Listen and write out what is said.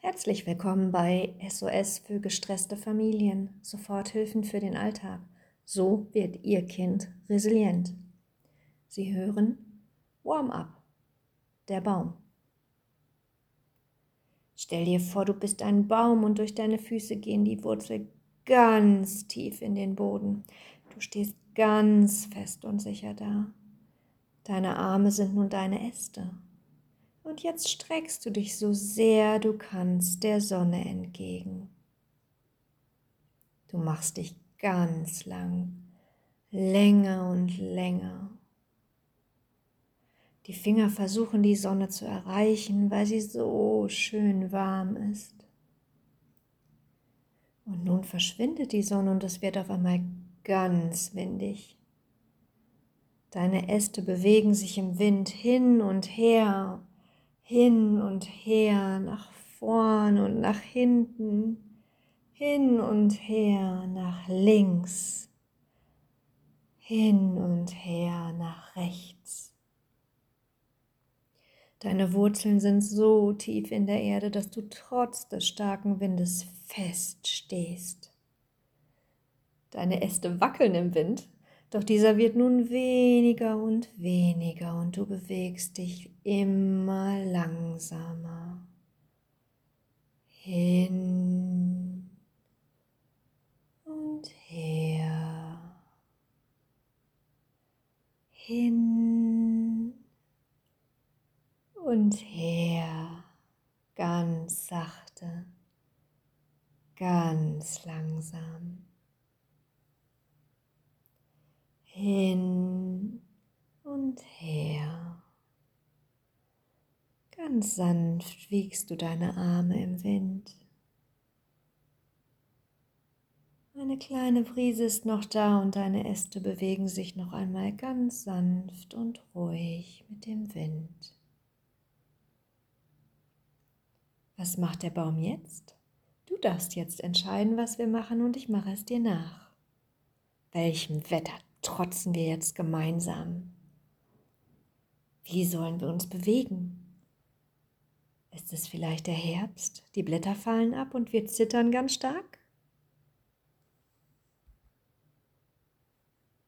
Herzlich willkommen bei SOS für gestresste Familien, Soforthilfen für den Alltag. So wird Ihr Kind resilient. Sie hören Warm-up, der Baum. Stell dir vor, du bist ein Baum und durch deine Füße gehen die Wurzeln ganz tief in den Boden. Du stehst ganz fest und sicher da. Deine Arme sind nun deine Äste. Und jetzt streckst du dich so sehr du kannst der Sonne entgegen. Du machst dich ganz lang, länger und länger. Die Finger versuchen die Sonne zu erreichen, weil sie so schön warm ist. Und nun verschwindet die Sonne und es wird auf einmal ganz windig. Deine Äste bewegen sich im Wind hin und her, nach vorn und nach hinten, hin und her, nach links, hin und her, nach rechts. Deine Wurzeln sind so tief in der Erde, dass du trotz des starken Windes fest stehst. Deine Äste wackeln im Wind, doch dieser wird nun weniger und du bewegst dich immer langsamer. Hin und her. Hin und her. Ganz sachte, ganz langsam. Hin und her. Ganz sanft wiegst du deine Arme im Wind. Eine kleine Brise ist noch da und deine Äste bewegen sich noch einmal ganz sanft und ruhig mit dem Wind. Was macht der Baum jetzt? Du darfst jetzt entscheiden, was wir machen, und ich mache es dir nach. Welchem Wetter trotzen wir jetzt gemeinsam? Wie sollen wir uns bewegen? Ist es vielleicht der Herbst? Die Blätter fallen ab und wir zittern ganz stark?